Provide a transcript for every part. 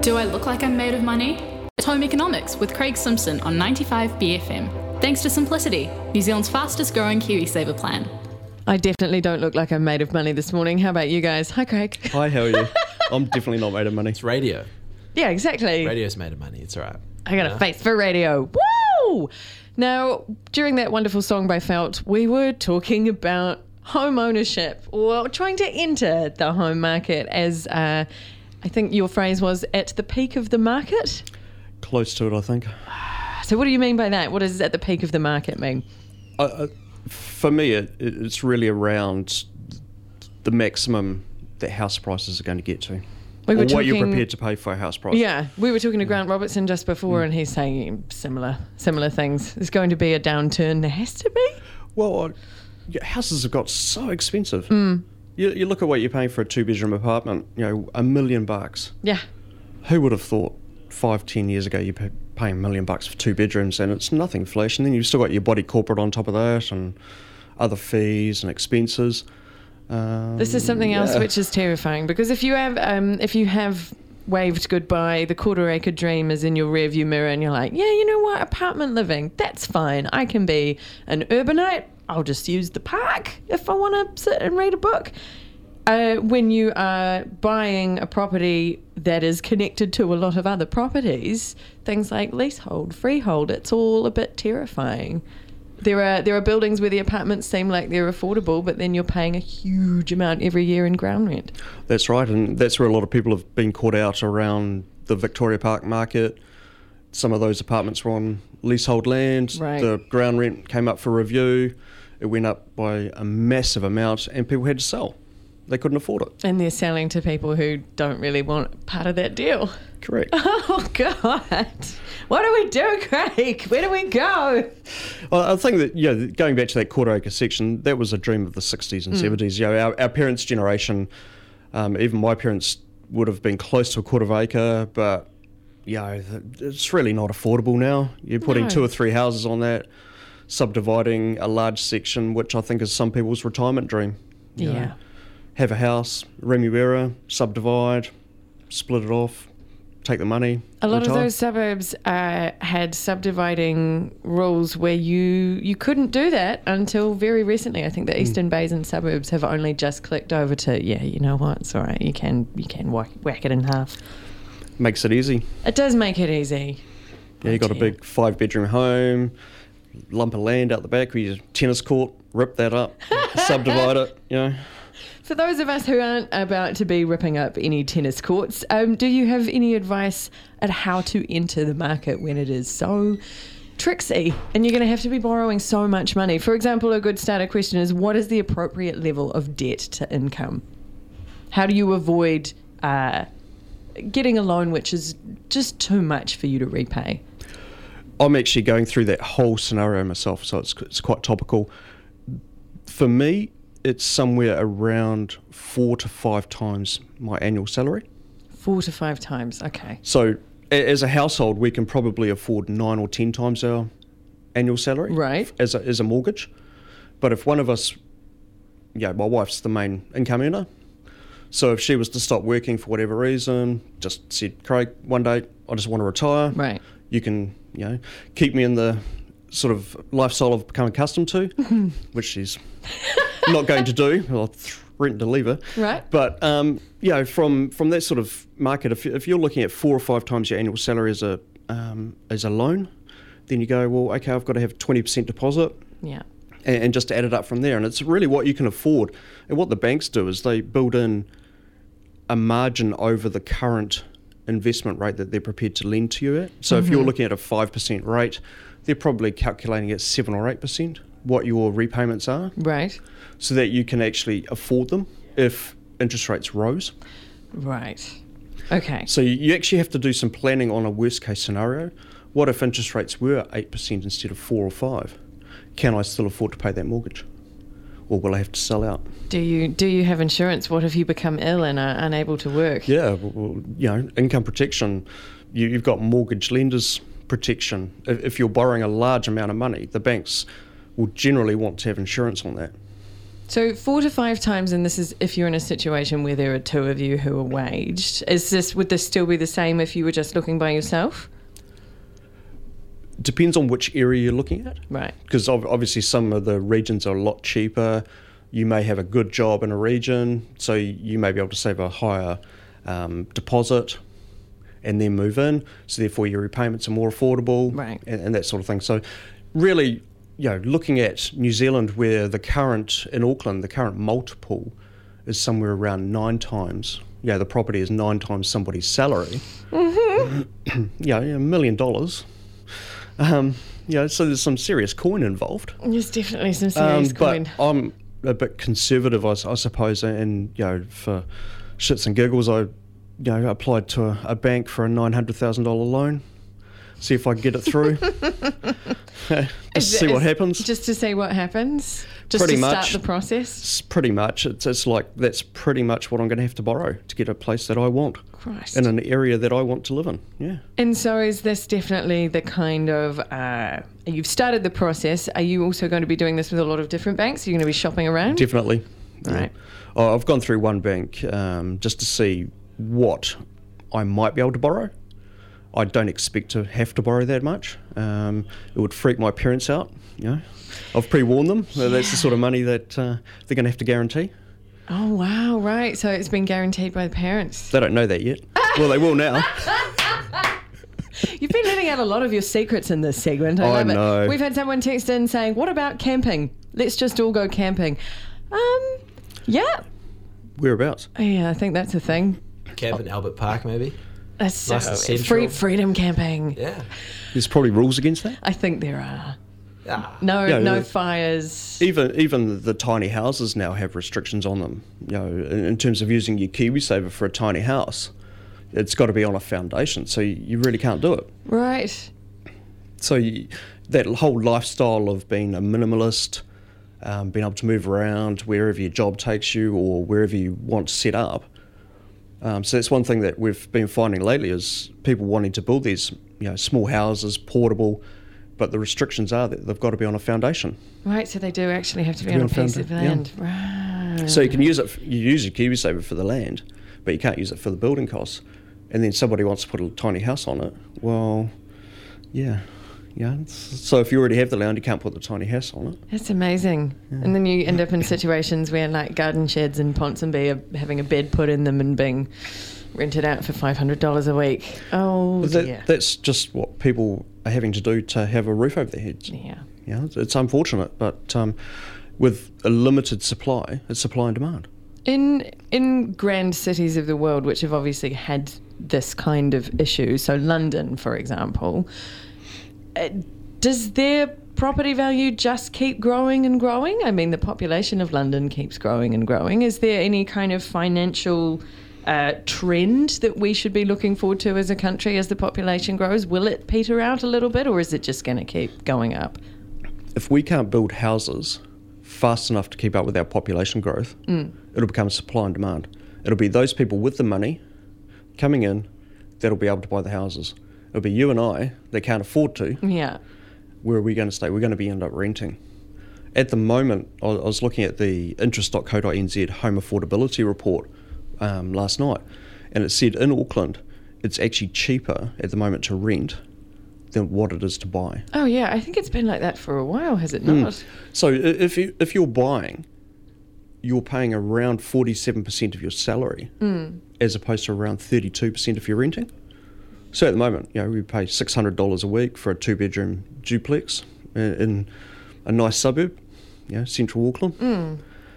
Do I look like I'm made of money? It's Home Economics with Craig Simpson on 95 BFM. Thanks to Simplicity, New Zealand's fastest growing KiwiSaver plan. I definitely don't look like I'm made of money this morning. How about you guys? Hi, Craig. Hi, how are you? I'm definitely not made of money. It's radio. Yeah, exactly. Radio's made of money. It's all right. I got a face for radio. Woo! Now, during that wonderful song by Felt, we were talking about home ownership, or trying to enter the home market as, I think your phrase was, at the peak of the market? Close to it, I think. So what do you mean by that? What does at the peak of the market mean? For me, it's really around the maximum that house prices are going to get to. What you're prepared to pay for a house price. Yeah, we were talking to Grant Robertson just before, and he's saying similar things. There's going to be a downturn. There has to be. Well, houses have got so expensive. You look at what you're paying for a 2-bedroom apartment, $1 million. Yeah. Who would have thought 5-10 years ago you're paying $1 million for 2 bedrooms, and it's nothing flash, and then you've still got your body corporate on top of that and other fees and expenses. This is something else which is terrifying, because if you have waved goodbye, the quarter-acre dream is in your rearview mirror, and you're like, yeah, you know what, apartment living, that's fine. I can be an urbanite. I'll just use the park if I want to sit and read a book. When you are buying a property that is connected to a lot of other properties, things like leasehold, freehold, it's all a bit terrifying. There are buildings where the apartments seem like they're affordable, but then you're paying a huge amount every year in ground rent. That's right, and that's where a lot of people have been caught out around the Victoria Park market. Some of those apartments were on leasehold land. Right. The ground rent came up for review. It went up by a massive amount, and people had to sell. They couldn't afford it. And they're selling to people who don't really want part of that deal. Correct. Oh, God. What do we do, Craig? Where do we go? Well, I think that, going back to that quarter-acre section, that was a dream of the 60s and 70s. Our parents' generation, even my parents would have been close to a quarter of acre, but, it's really not affordable now. You're putting 2 or 3 houses on that, subdividing a large section, which I think is some people's retirement dream. You know, have a house, Remuera, subdivide, split it off, take the money. A lot retire. of those suburbs had subdividing rules where you couldn't do that until very recently. I think the Eastern Basin suburbs have only just clicked over to, you know what, it's all right, you can whack it in half. Makes it easy. It does make it easy. Yeah, you got a big 5-bedroom home, lump of land out the back with your tennis court, rip that up, subdivide it, For those of us who aren't about to be ripping up any tennis courts, do you have any advice at how to enter the market when it is so tricksy and you're going to have to be borrowing so much money? For example, a good starter question is, what is the appropriate level of debt to income? How do you avoid getting a loan which is just too much for you to repay? I'm actually going through that whole scenario myself, so it's quite topical. For me, it's somewhere around 4 to 5 times my annual salary. 4 to 5 times, okay. So as a household, we can probably afford 9 or 10 times our annual salary, right, as a mortgage. But if one of us, my wife's the main income earner, so if she was to stop working for whatever reason, just said, Craig, one day I just want to retire. Right. You can, keep me in the sort of lifestyle I've become accustomed to, which she's not going to do. I'll threaten to leave her. Right. But, from that sort of market, if you're looking at 4 or 5 times your annual salary as a loan, then you go, well, okay, I've got to have 20% deposit. Yeah. And just add it up from there. And it's really what you can afford. And what the banks do is they build in a margin over the current investment rate that they're prepared to lend to you at. So if you're looking at a 5% rate, they're probably calculating at 7 or 8% what your repayments are. Right. So that you can actually afford them if interest rates rose. Right. Okay. So you actually have to do some planning on a worst case scenario. What if interest rates were 8% instead of 4 or 5? Can I still afford to pay that mortgage? Or will I have to sell out? Do you have insurance? What if you become ill and are unable to work? Yeah, well, income protection. You've got mortgage lenders protection. If you're borrowing a large amount of money, the banks will generally want to have insurance on that. So 4 to 5 times, and this is if you're in a situation where there are two of you who are waged. Would this still be the same if you were just looking by yourself? Depends on which area you're looking at. Right. Because obviously some of the regions are a lot cheaper. You may have a good job in a region, so you may be able to save a higher deposit and then move in. So therefore your repayments are more affordable, right, and that sort of thing. So really, looking at New Zealand, where in Auckland, the current multiple is somewhere around 9 times. The property is 9 times somebody's salary. $1 million. So there's some serious coin involved. There's definitely some serious coin. But I'm a bit conservative, I suppose, and for shits and giggles, I applied to a bank for a $900,000 loan. See if I can get it through. See what happens. Just to see what happens. Just pretty to much start the process. Pretty much. It's like that's pretty much what I'm going to have to borrow to get a place that I want. Christ. In an area that I want to live in. Yeah. And so is this definitely the kind of you've started the process. Are you also going to be doing this with a lot of different banks? Are you going to be shopping around? Definitely. Right. Yeah. I've gone through one bank just to see what I might be able to borrow. I don't expect to have to borrow that much. It would freak my parents out. I've pre-warned them. That's the sort of money that they're going to have to guarantee. Oh, wow, right. So it's been guaranteed by the parents. They don't know that yet. Well, they will now. You've been letting out a lot of your secrets in this segment. I know. We've had someone text in saying, what about camping? Let's just all go camping. Yeah. Whereabouts? Yeah, I think that's a thing. Camp in Albert Park, maybe? That's nice freedom camping. Yeah. There's probably rules against that. I think there are. Ah. No fires. Even the tiny houses now have restrictions on them. In terms of using your KiwiSaver for a tiny house, it's got to be on a foundation, so you really can't do it. Right. So that whole lifestyle of being a minimalist, being able to move around wherever your job takes you or wherever you want to set up. So that's one thing that we've been finding lately is people wanting to build these small houses, portable, but the restrictions are that they've got to be on a foundation. Right, so they do actually have to be on a piece of land. Yeah. Right. So you can use your KiwiSaver for the land, but you can't use it for the building costs. And then somebody wants to put a tiny house on it. Well, yeah. So if you already have the land, you can't put the tiny house on it. That's amazing. Yeah. And then you end up in situations where like garden sheds in Ponsonby are having a bed put in them and being rented out for $500 a week. Oh, dear. That's just what people are having to do to have a roof over their heads. Yeah. It's unfortunate, but with a limited supply, it's supply and demand. In grand cities of the world, which have obviously had this kind of issue, so London, for example, does their property value just keep growing and growing? I mean, the population of London keeps growing and growing. Is there any kind of financial trend that we should be looking forward to as a country as the population grows? Will it peter out a little bit, or is it just going to keep going up? If we can't build houses fast enough to keep up with our population growth, it'll become supply and demand. It'll be those people with the money coming in that'll be able to buy the houses. It'll be you and I that can't afford to. Yeah. Where are we going to stay? We're going to end up renting. At the moment, I was looking at the interest.co.nz home affordability report last night, and it said in Auckland, it's actually cheaper at the moment to rent than what it is to buy. Oh yeah, I think it's been like that for a while, has it not? So if you're buying, you're paying around 47% of your salary, as opposed to around 32% if you're renting. So at the moment, we pay $600 a week for a 2-bedroom duplex in a nice suburb, central Auckland.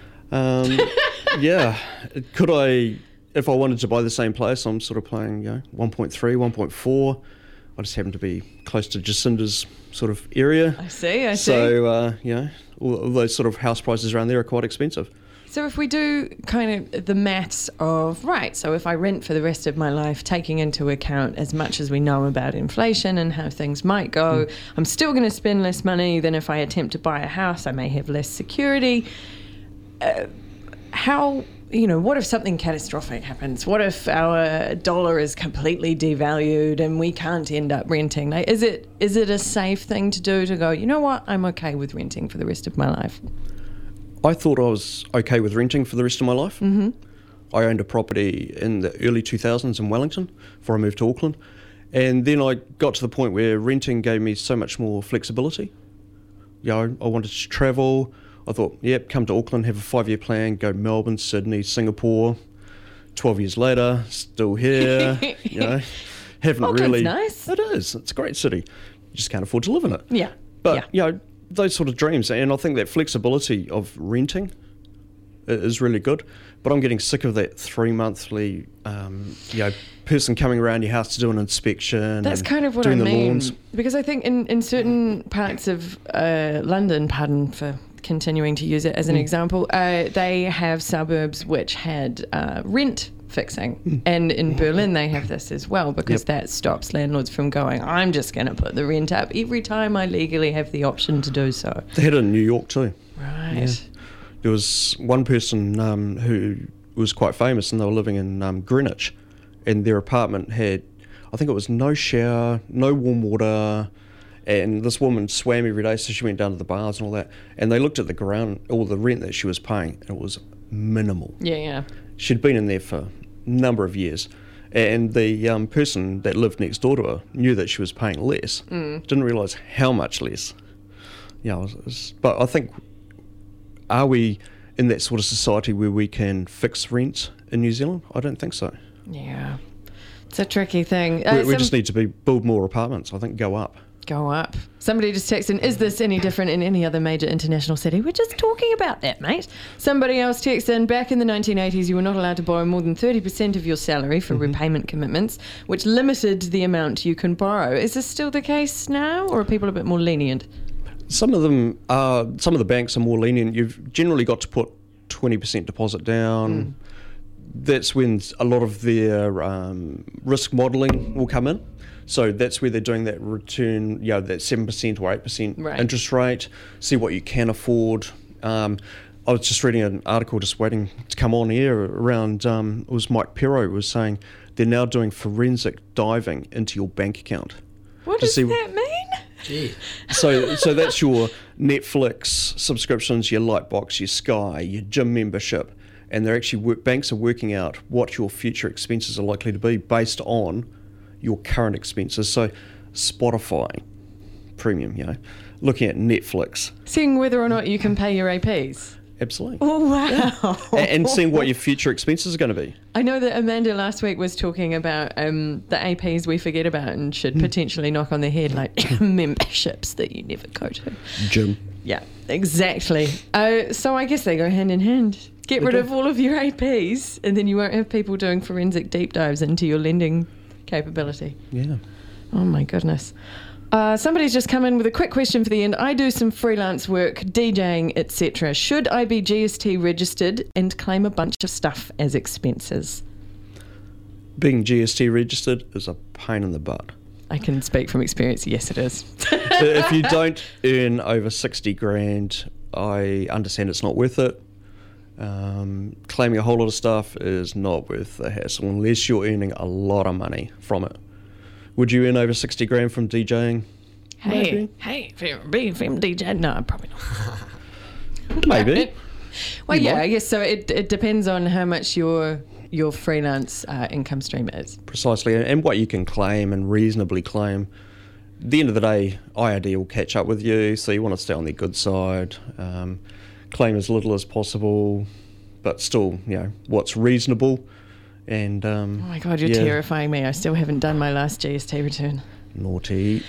Yeah, could I, if I wanted to buy the same place, I'm sort of paying 1.3, 1.4. I just happen to be close to Jacinda's sort of area. I see. So, all those sort of house prices around there are quite expensive. So if we do kind of the maths of, right, so if I rent for the rest of my life, taking into account as much as we know about inflation and how things might go, I'm still going to spend less money than if I attempt to buy a house. I may have less security. What if something catastrophic happens? What if our dollar is completely devalued and we can't end up renting? Like, is it a safe thing to do to go, you know what, I'm okay with renting for the rest of my life? I thought I was okay with renting for the rest of my life. Mm-hmm. I owned a property in the early 2000s in Wellington before I moved to Auckland. And then I got to the point where renting gave me so much more flexibility. I wanted to travel. I thought, yep, come to Auckland, have a 5-year plan, go to Melbourne, Sydney, Singapore. 12 years later, still here, haven't Auckland's really... nice. It is. It's a great city. You just can't afford to live in it. Yeah. But, those sort of dreams, and I think that flexibility of renting is really good. But I'm getting sick of that 3-monthly, person coming around your house to do an inspection. That's kind of what I mean. Because I think in certain parts of London, pardon for continuing to use it as an example, they have suburbs which had rent fixing. And in Berlin they have this as well, because that stops landlords from going, I'm just going to put the rent up every time I legally have the option to do so. They had it in New York too. Right. Yeah. There was one person who was quite famous, and they were living in Greenwich, and their apartment had, I think it was no shower, no warm water, and this woman swam every day, so she went down to the bars and all that, and they looked at the ground, all the rent that she was paying, and it was minimal. Yeah. She'd been in there for a number of years, and the person that lived next door to her knew that she was paying less, didn't realise how much less. But I think, are we in that sort of society where we can fix rent in New Zealand? I don't think so. Yeah. It's a tricky thing. We just need to build more apartments. I think go up. Go up. Somebody just texted in, is this any different in any other major international city? We're just talking about that, mate. Somebody else texted in, back in the 1980s, you were not allowed to borrow more than 30% of your salary for repayment commitments, which limited the amount you can borrow. Is this still the case now, or are people a bit more lenient? Some of the banks are more lenient. You've generally got to put 20% deposit down. That's when a lot of their risk modelling will come in. So that's where they're doing that return, that 7% or 8% interest rate, see what you can afford. I was just reading an article just waiting to come on air around, it was Mike Pero was saying they're now doing forensic diving into your bank account. What does that mean? Gee. So that's your Netflix subscriptions, your Lightbox, your Sky, your gym membership, and they're actually banks are working out what your future expenses are likely to be based on your current expenses. So Spotify premium, looking at Netflix, seeing whether or not you can pay your APs. Absolutely. Oh, wow. Yeah. And seeing what your future expenses are going to be. I know that Amanda last week was talking about the APs we forget about and should potentially knock on the head, like memberships that you never go to. Gym. Yeah, exactly. So I guess they go hand in hand. Get rid of all of your APs, and then you won't have people doing forensic deep dives into your lending capability. Yeah. Oh, my goodness. Somebody's just come in with a quick question for the end. I do some freelance work, DJing, etc. Should I be GST registered and claim a bunch of stuff as expenses? Being GST registered is a pain in the butt. I can speak from experience. Yes, it is. If you don't earn over 60 grand, I understand it's not worth it. Claiming a whole lot of stuff is not worth the hassle unless you're earning a lot of money from it. Would you earn over 60 grand from DJing? Hey, from DJ? No, probably not. Maybe. Well, yeah, I guess so. It depends on how much your freelance income stream is. Precisely, and what you can claim and reasonably claim. At the end of the day, IRD will catch up with you, so you want to stay on the good side. Claim as little as possible, but still, what's reasonable. And oh my God, you're terrifying me. I still haven't done my last GST return. Naughty.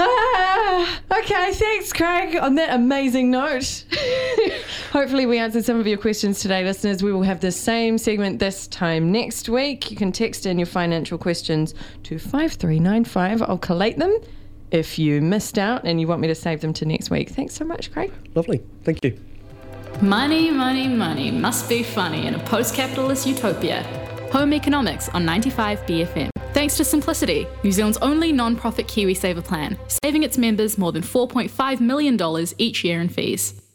Okay, thanks, Craig. On that amazing note, hopefully we answered some of your questions today, listeners. We will have the same segment this time next week. You can text in your financial questions to 5395. I'll collate them if you missed out and you want me to save them to next week. Thanks so much, Craig. Lovely. Thank you. Money, money, money must be funny in a post-capitalist utopia. Home Economics on 95 BFM. Thanks to Simplicity, New Zealand's only non-profit KiwiSaver plan, saving its members more than $4.5 million each year in fees.